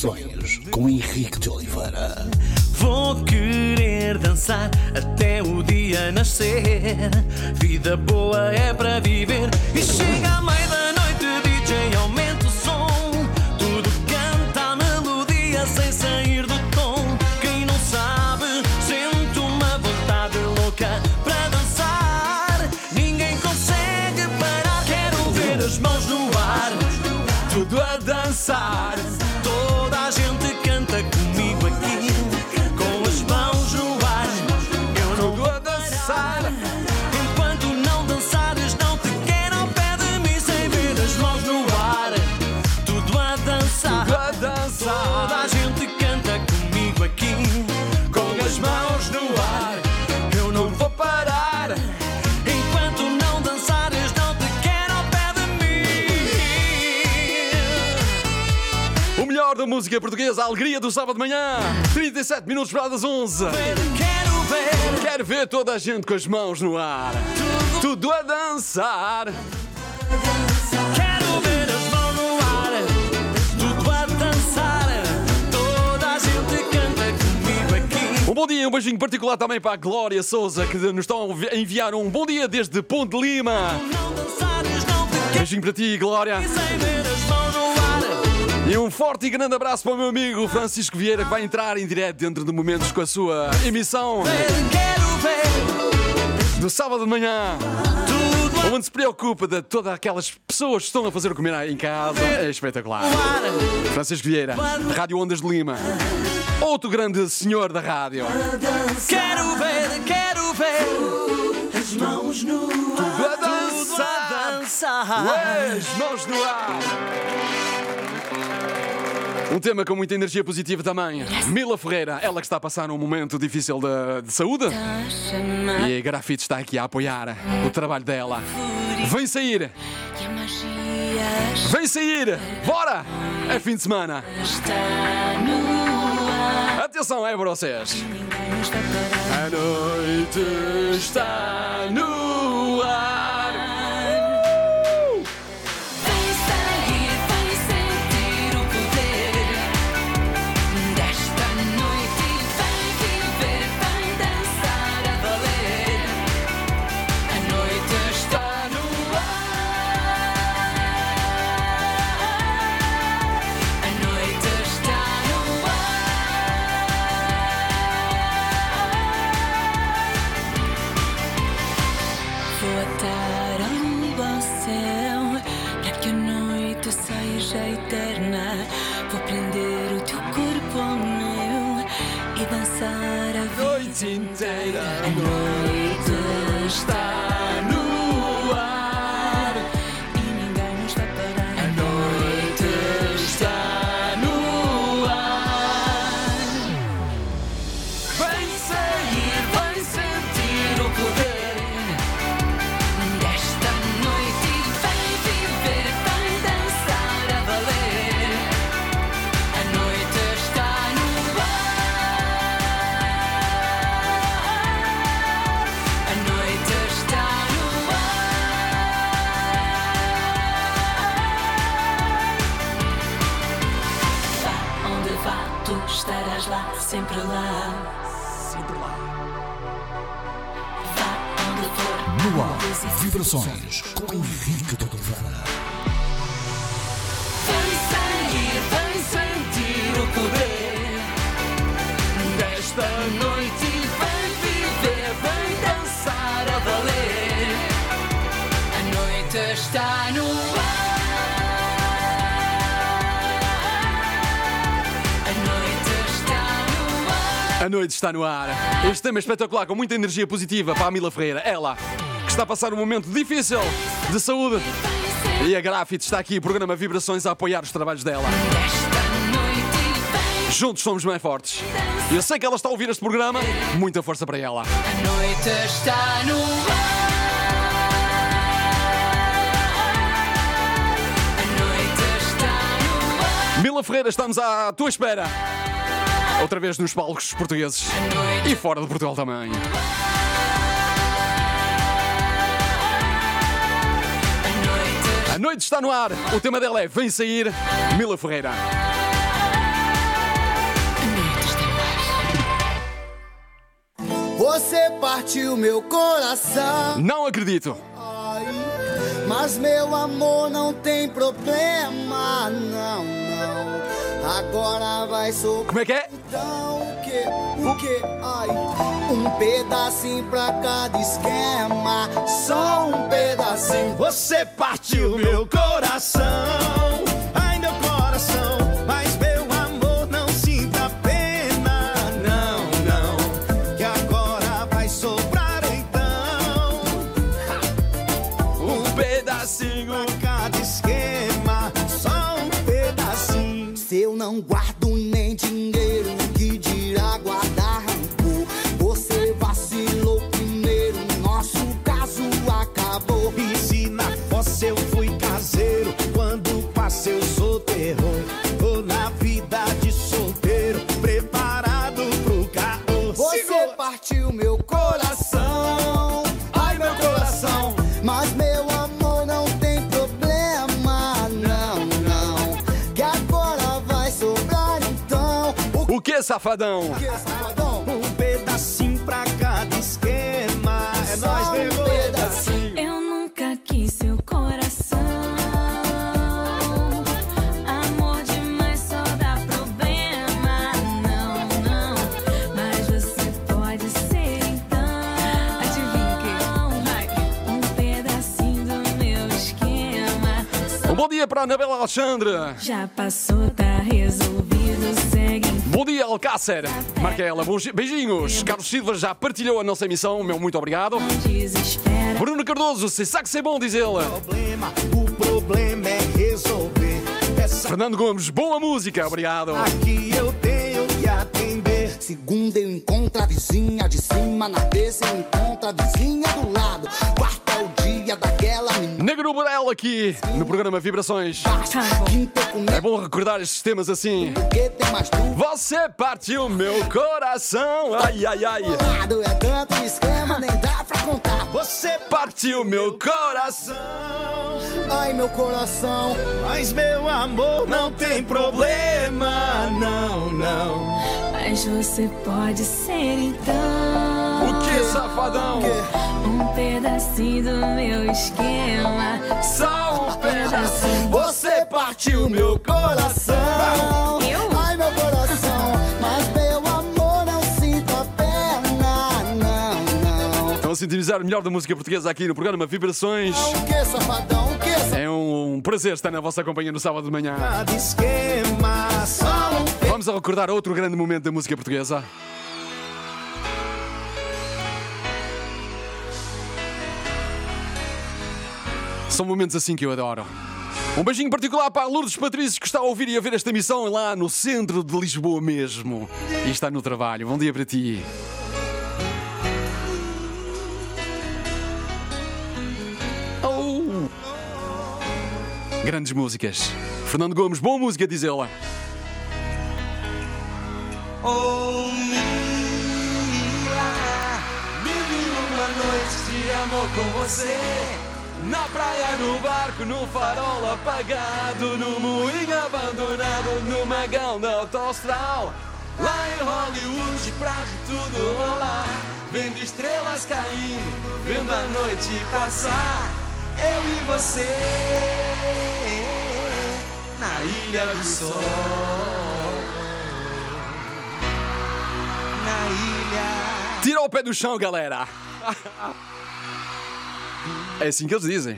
Vibrações com Henrique de Oliveira. Vou querer dançar até o dia nascer. Vida boa é para viver. E chega à meia da noite, DJ aumenta o som. Tudo canta a melodia sem sair do tom. Quem não sabe sente uma vontade louca para dançar. Ninguém consegue parar. Quero ver as mãos no ar, tudo a dançar. Toda a gente canta comigo aqui, com as mãos no ar. Eu não vou dançar enquanto não dançares. Não te quero ao pé de mim sem ver as mãos no ar, tudo a dançar. Toda a gente canta comigo aqui, com as mãos no ar. Eu não vou parar enquanto não dançares. Não te quero ao pé de mim. O melhor da música portuguesa, a alegria do sábado de manhã. 37 minutos para das 11. Quero ver toda a gente com as mãos no ar, tudo a dançar. Quero ver as mãos no ar, tudo a dançar. Toda a gente canta comigo aqui. Um bom dia, um beijinho particular também para a Glória Souza, que nos estão a enviar um bom dia desde Ponte de Lima. Não dançares, não te quero Beijinho para ti, Glória. sem ver as mãos no ar. E um forte e grande abraço para o meu amigo Francisco Vieira, que vai entrar em direto dentro de momentos com a sua emissão Quero ver do sábado de manhã, tudo onde se preocupa de todas aquelas pessoas que estão a fazer comer em casa. É espetacular. a ar. Francisco Vieira, Rádio Ondas de Lima, outro grande senhor da rádio. Quero ver as mãos no Tudo a ar, tudo dançar. a dançar. Ué, as mãos no ar. Um tema com muita energia positiva também. Mila Ferreira, ela que está a passar um momento difícil de saúde. E a Grafite está aqui a apoiar o trabalho dela. Vem sair! E a magia Vem sair! Bora! É fim de semana. está no ar. Atenção, é para vocês. Ninguém nos vai parar. A noite está no ar. Vem sair, vem sentir o poder desta noite. Vem viver, vem dançar a valer. A noite está no ar. A noite está no ar. Vou atar a lua ao céu para que a noite seja eterna. Vou prender o teu corpo ao meu e dançar a Noite inteira. A noite está no ar e ninguém nos vai parar. A noite está no ar. Vem Sair, vem sentir o poder desta noite. Vem viver, vem dançar a valer. A noite está no ar. A noite está no ar. Vá onde vá, tu estarás lá, sempre lá. Vá onde for, No ar, Vibrações com Henrique de Oliveira. vem sair, vem sentir o poder desta noite. Vem viver, vem dançar a valer. A noite está no ar. A noite está no ar. A noite está no ar. Este tema é espetacular, com muita energia positiva para a Mila Ferreira. Ela, que está a passar um momento difícil de saúde. E a Grafite está aqui, o programa Vibrações, a apoiar os trabalhos dela. Esta noite vem Juntos somos mais fortes. E eu sei que ela está a ouvir este programa. Muita força para ela. a noite está no ar. A noite está no ar. Mila Ferreira, estamos à tua espera. Outra vez nos palcos portugueses. E fora de Portugal também. A noite está no ar. O tema dela é Vem Sair, Mila Ferreira. Você partiu meu coração. Não acredito. Ai, mas meu amor não tem problema. Não, não. Agora vai sobrar. Como é que é? Então o que? O que? Ai, um pedacinho pra cada esquema. Só um pedacinho. Você partiu meu coração. Ai, meu coração. Mas meu amor não sinta pena. Não, não. Que agora vai sobrar então Um pedacinho. pra cada esquema. Só um pedacinho. Se eu não guardo nem dinheiro, que dirá guardar rancor? Você vacilou primeiro, nosso caso acabou. E se na fossa eu fui caseiro, quando passei eu sou terror. Tô na vida de solteiro, preparado pro caô. Você partiu meu coração. Ai, meu coração. Mas meu amor não tem problema. Não, não. Que agora vai sobrar então. O que, safadão? O que, safadão? Um pedacinho pra cada esquema. É nóis, Só um nego. pedacinho. Eu nunca quis seu coração. Amor demais só dá problema. Não, não. Mas você pode ser então. Adivinha o quê? Um pedacinho do meu esquema. Um bom dia para a Anabela Alexandre. Já passou, tá resolvido. Segue em Bom dia, Alcácer. Marca ela. Beijinhos. Carlos Silva já partilhou a nossa emissão. Meu muito obrigado. desespero. Bruno Cardoso, se sabe que ser bom, diz ele. O problema é resolver. Essa Fernando Gomes, boa música. Obrigado. aqui eu tenho que atender. Segunda eu encontro a vizinha de cima. Na terça eu encontro a vizinha do lado. Quarta é o dia daquela menina. Negro Borel aqui no programa Vibrações. Quinta eu começo É bom recordar estes temas assim. porque tem mais dúvida. Você partiu meu coração. Ai, ai, ai. É tanto esquema, nem dá pra contar. Você Partiu meu coração. Ai, meu coração. Mas meu amor não tem problema. Não, não. Mas você pode ser então. O que, safadão? Um pedacinho do meu esquema. Só um pedacinho. Você partiu meu coração. Eu? Ai, meu coração. Mas meu amor não sinta pena. Não, não. Estão a sintonizar o melhor da música portuguesa aqui no programa Vibrações. O que, safadão? O que, safadão? É um prazer estar na vossa companhia no sábado de manhã. Cada esquema. Só um Vamos a recordar outro grande momento da música portuguesa. São momentos assim que eu adoro. Um beijinho particular para a Lourdes Patrício, que está a ouvir e a ver esta emissão lá no centro de Lisboa mesmo. E está no trabalho. Bom dia para ti. Oh. Grandes músicas. Fernando Gomes, boa música, diz ela. Oh, Mila, vivi uma noite de amor com você. Na praia, no barco, no farol apagado, no moinho abandonado, no magão da autostral. Lá em Hollywood, pra tudo rolar, vendo estrelas caindo, vendo a noite passar. Eu e você, na Ilha do Sol. Na ilha. Tira o pé do chão, galera! É assim que eles dizem.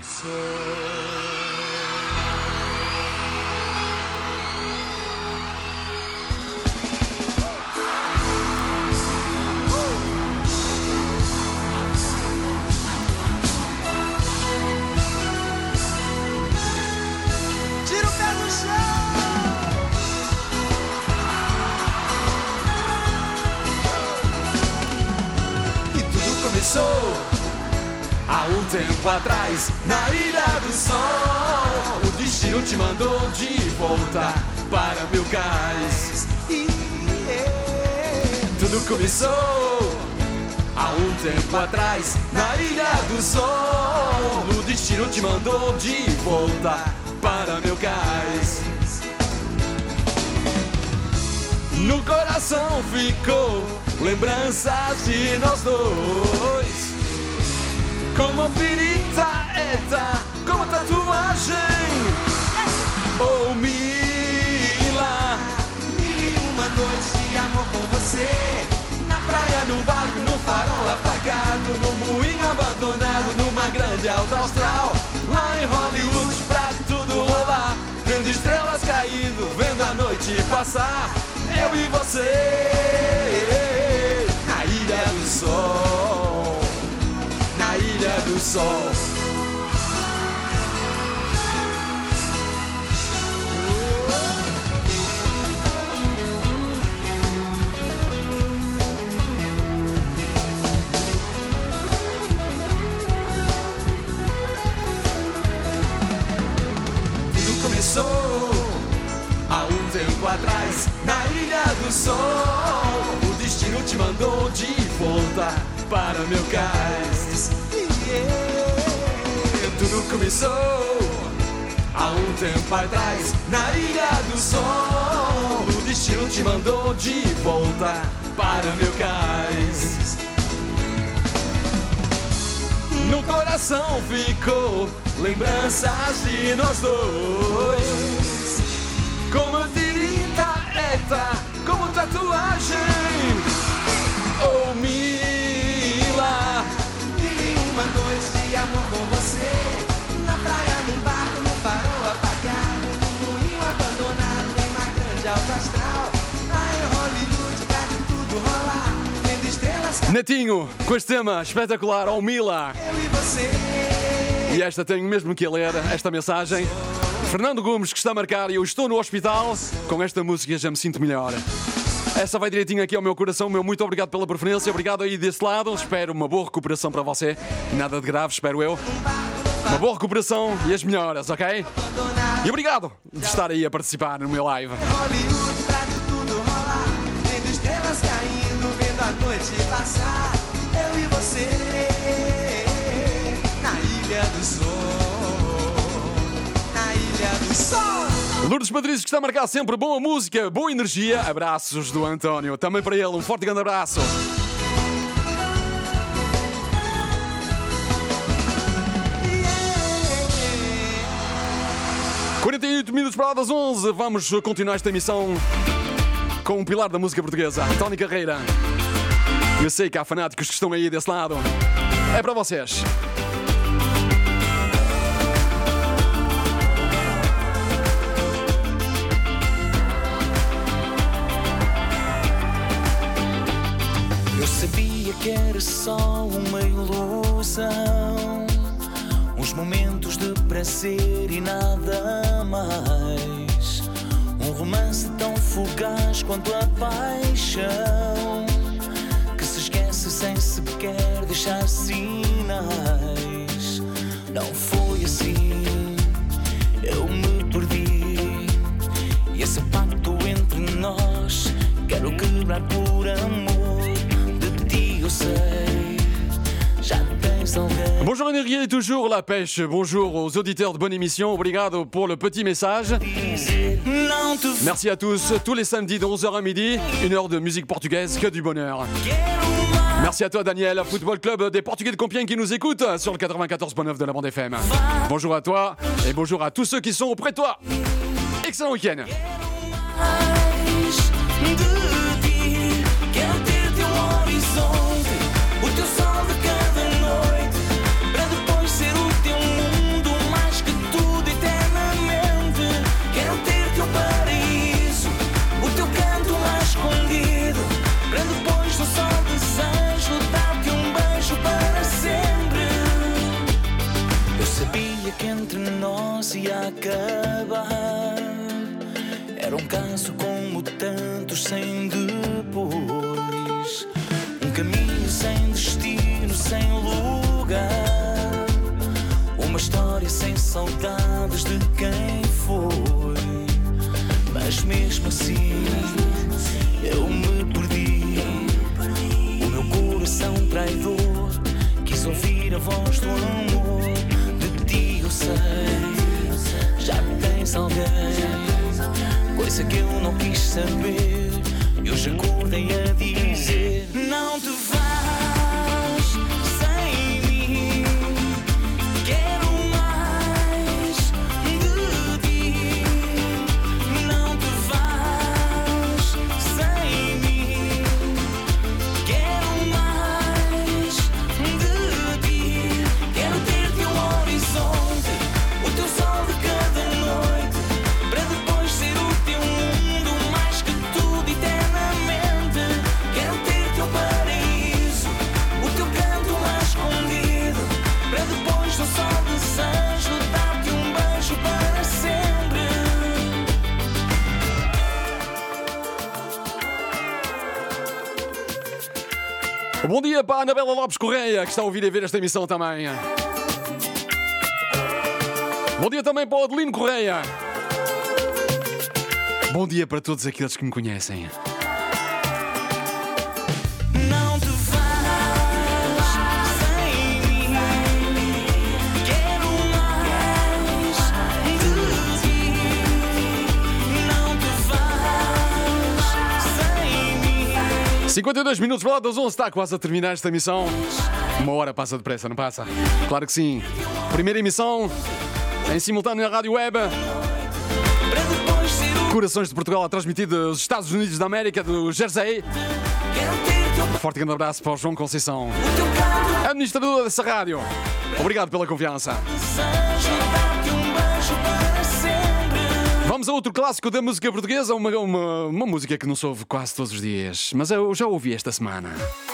Tira o pé do chão. E tudo começou há um tempo atrás, na Ilha do Sol. O destino te mandou de volta para meu cais. Tudo começou há um tempo atrás, na Ilha do Sol. O destino te mandou de volta para meu cais. No coração ficou lembranças de nós dois. Como ferida, como tatuagem. Oh, Mila, Mil e uma noites de amor com você. Na praia, no barco, no farol apagado, no moinho abandonado, numa grande alta astral. Lá em Hollywood, pra tudo rolar, vendo estrelas caindo, vendo a noite passar. Eu e você, na Ilha do Sol, na Ilha do Sol. Tudo começou há um tempo atrás, na Ilha do Sol. O destino te mandou de volta para meu cais. Tudo começou há um tempo atrás, na Ilha do Sol. O destino te mandou de volta para meu cais. No coração ficou lembranças de nós dois. Como tinta, como tatuagem. Oh, Mila, mil e uma noites de amor com você. Na praia, no barco, no farol apagado, no moinho abandonado, em uma grande alta astral. Lá em Hollywood, pra que tudo rolar, vendo estrelas. Netinho, com este tema espetacular, oh, Mila. Eu e você. E esta tenho mesmo que ler, esta mensagem. Fernando Gomes, que está a marcar, e eu estou no hospital, com esta música já me sinto melhor. Essa vai direitinho aqui ao meu coração, meu muito obrigado pela preferência, obrigado aí desse lado, espero uma boa recuperação para você, nada de grave, espero eu. Uma boa recuperação e as melhoras, ok? E obrigado de estar aí a participar no meu live. Hollywood, pra que tudo rolar, vendo estrelas caindo, vendo a noite passar. Eu e você, na Ilha do Sol, na Ilha do Sol. Lourdes Patrício, que está a marcar sempre boa música, boa energia. Abraços do António, também para ele, um forte grande abraço. Yeah. 48 minutos para lá das 11, vamos continuar esta emissão com um pilar da música portuguesa, Tony Carreira. Eu sei que há fanáticos que estão aí desse lado. É para vocês. Eu sabia que era só uma ilusão, uns momentos de prazer e nada mais. Um romance tão fugaz quanto a paixão, que se esquece sem sequer deixar sinais. Não foi assim, eu me perdi, e esse pacto entre nós quero quebrar por amor. Eu sei, já tens alguém. Bonjour Énergie et toujours la pêche. Bonjour aux auditeurs de bonne émission. Obrigado pour le petit message. Merci à tous. Tous les samedis de 11h à midi, une heure de musique portugaise, que du bonheur. Merci à toi Daniel, Football Club des Portugais de Compiègne qui nous écoutent sur le 94.9 de la bande FM. Bonjour à toi et bonjour à tous ceux qui sont auprès de toi. Excellent week-end. O teu sol de cada noite, para depois ser o teu mundo, mais que tudo eternamente. Quero ter teu paraíso, o teu canto lá escondido, para depois do sol desejo dar-te um beijo para sempre. Eu sabia que entre nós ia acabar, era um caso como tantos sem depois. Um caminho sem destino, sem lugar, uma história sem saudades de quem foi. Mas mesmo assim eu me perdi. O meu coração traidor quis ouvir a voz do amor. De ti eu sei, já tens alguém, coisa que eu não quis saber. Eu já acordei a dizer: não te vais sem mim. Quero mais de ti. Não te vais sem mim. Quero mais de ti. Quero ter-te um horizonte, o teu sol de cada noite, para depois ser o teu mundo mais que tudo eternamente. Quero ter-te ao paraíso, o teu canto lá escondido, para depois do sol desejo dar-te um beijo para sempre. Bom dia para a Anabela Lopes Correia, que está a ouvir e a ver esta emissão também. Bom dia também para o Adelino Correia. Bom dia para todos aqueles que me conhecem. Não te vais sem mim. Quero mais de ti. Não te vais sem mim. 52 minutos para lá das 11, está quase a terminar esta emissão. Uma hora passa depressa, não passa? Claro que sim. Primeira emissão em simultâneo na Rádio Web. Para depois ser o Corações de Portugal a transmitir dos Estados Unidos da América, do Jersey. quero ter-te ao Forte grande abraço para o João Conceição, teu canto, administrador dessa rádio. Obrigado pela confiança. desejo dar-te um beijo para sempre. Vamos a outro clássico da música portuguesa, uma música que não se ouve quase todos os dias, mas eu já ouvi esta semana.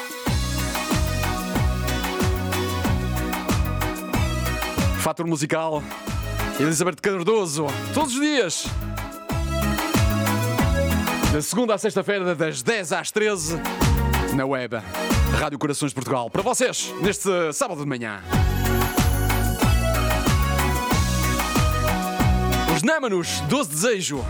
Fator musical, Elizabeth Cardoso, todos os dias. Da segunda à sexta-feira, das 10 às 13, na web, Rádio Corações de Portugal. Para vocês, neste sábado de manhã. Os Némanos, Doce Desejo.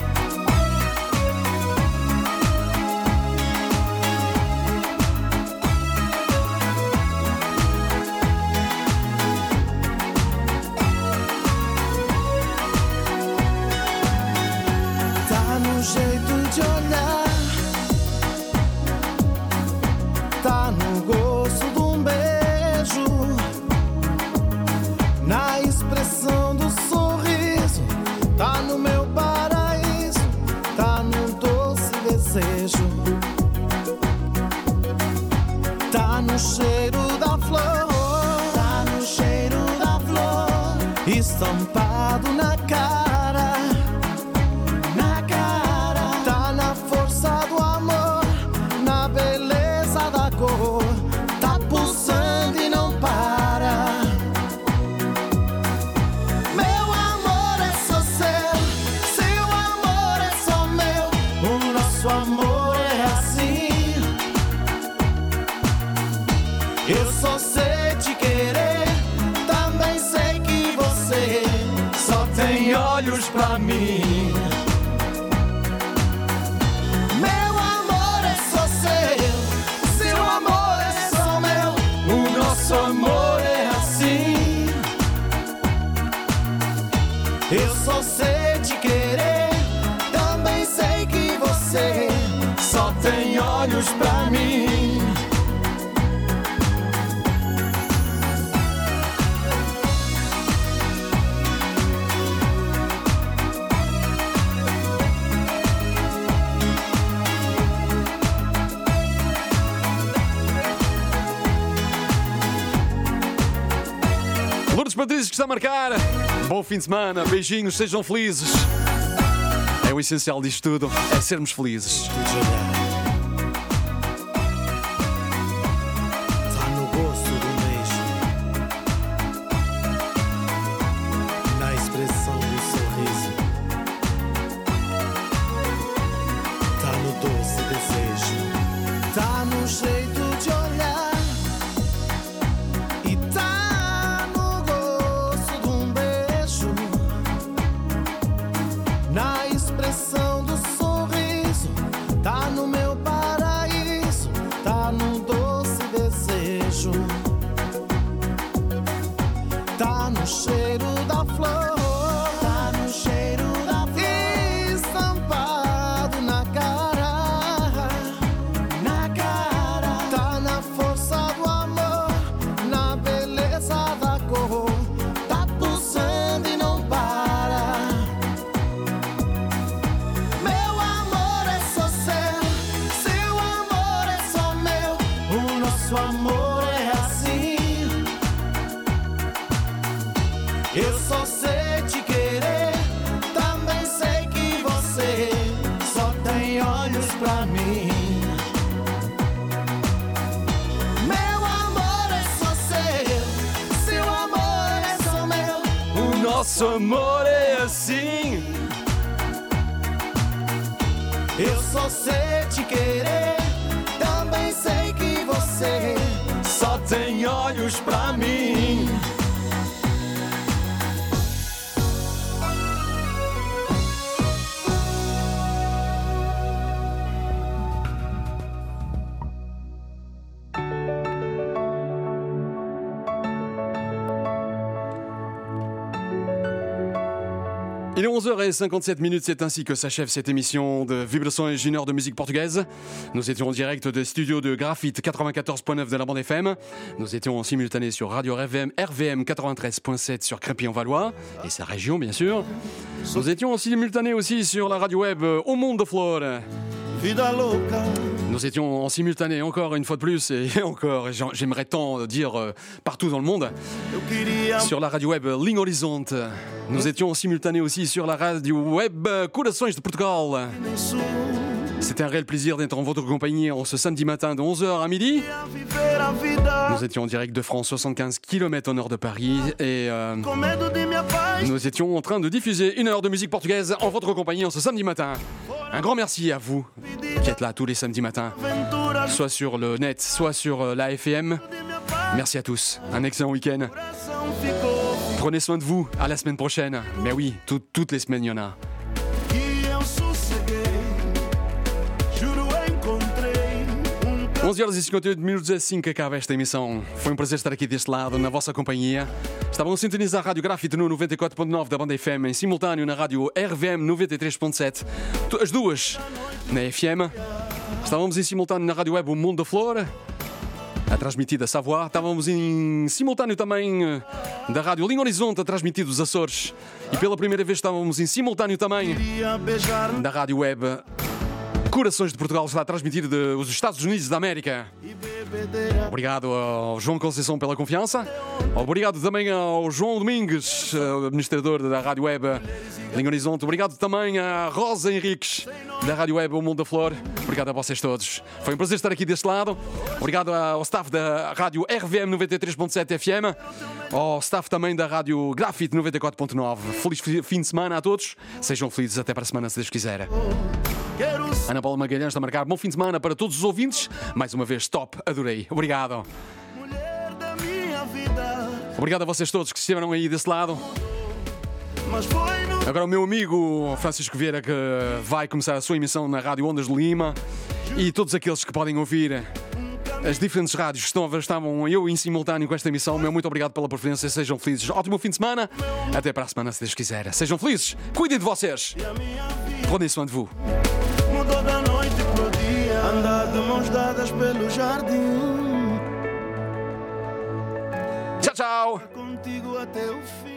Tá no jeito de olhar, tá no gosto de um beijo, na expressão do sorriso, tá no meu paraíso, tá no doce desejo, tá no cheiro da flor, tá no cheiro da flor, estampado na cara, tá na força do amor, na beleza da cor, tá pulsando e não para. Meu amor é só seu, seu amor é só meu, o nosso amor é assim. Eu só sei te querer, também sei que você só tem olhos pra mim. Meu amor é só seu, seu amor é só meu, o nosso amor é assim. Eu só sei te querer, também sei que você só tem olhos pra mim. Lourdes Patrícios que está a marcar. Bom fim de semana, beijinhos, sejam felizes. É o essencial disto tudo, é sermos felizes. Tá no gosto do beijo, na expressão do sorriso, tá no doce desejo, tá no jeito de olhar, e tá no gosto de um beijo, na expressão do sorriso, tá no meu paraíso, tá no doce desejo, tá no cheiro da flor, tá no cheiro da flor, estampado na cara, amor é assim. Eu só sei te querer, também sei que você só tem olhos pra mim. Meu amor é só seu, seu amor é só meu. O nosso amor é assim. Eu só sei te querer, também sei que você Só tem olhos pra mim. Il est 11h57, c'est ainsi que s'achève cette émission de Vibrações, une heure de musique portugaise. Nous étions en direct des studios de Graphite 94.9 de la bande FM. Nous étions en simultané sur Radio RVM 93.7 sur Crépy-en-Valois et sa région bien sûr. Nous étions en simultané aussi sur la radio web Au Mundo Flor. vida louca. Nous étions en simultané encore une fois de plus et encore, j'aimerais tant dire partout dans le monde, sur la radio web Ligne Horizonte. Nous étions en simultané aussi sur la radio web Corações de Portugal. C'était un réel plaisir d'être en votre compagnie en ce samedi matin de 11h à midi. Nous étions en direct de France, 75 km au nord de Paris et nous étions en train de diffuser une heure de musique portugaise en votre compagnie en ce samedi matin. Un grand merci à vous qui êtes là tous les samedis matins, soit sur le net, soit sur la FM. Merci à tous, un excellent week-end. Prenez soin de vous, à la semaine prochaine. Mais oui, toutes les semaines il y en a. 11h58, assim que acaba esta emissão. Foi um prazer estar aqui deste lado, na vossa companhia. Estavam a sintonizar a Rádio Graphite no 94.9 da banda FM, em simultâneo na Rádio RVM 93.7, as duas na FM. Estávamos em simultâneo na Rádio Web O Mundo da Flor, a transmitir da Savoie. Estávamos em simultâneo também da Rádio Ligne Horizonte, a transmitir dos Açores. E pela primeira vez estávamos em simultâneo também da Rádio Web Corações de Portugal, está a transmitir dos Estados Unidos da América. Obrigado ao João Conceição pela confiança. Obrigado também ao João Domingues, administrador da Rádio Web Ligne Horizonte. Obrigado também à Rosa Henriques, da Rádio Web O Mundo da Flor. Obrigado a vocês todos. Foi um prazer estar aqui deste lado. Obrigado ao staff da Rádio RVM 93.7 FM. Ao staff também da Rádio Graphite 94.9. Feliz fim de semana a todos. Sejam felizes até para a semana, se Deus quiser. Ana Paula Magalhães está a marcar bom fim de semana para todos os ouvintes. Mais uma vez, top, adorei. Obrigado. Obrigado a vocês todos que estiveram aí desse lado. Agora o meu amigo Francisco Vieira, que vai começar a sua emissão na Rádio Ondas de Lima, e todos aqueles que podem ouvir as diferentes rádios que estavam eu em simultâneo com esta emissão. Meu muito obrigado pela preferência. Sejam felizes. Ótimo fim de semana. Até para a semana, se Deus quiser. Sejam felizes. Cuidem de vocês. Prenez soin de vous. Mudou da noite pro dia, andar de mãos dadas pelo jardim. Tchau, tchau. Contigo até o fim.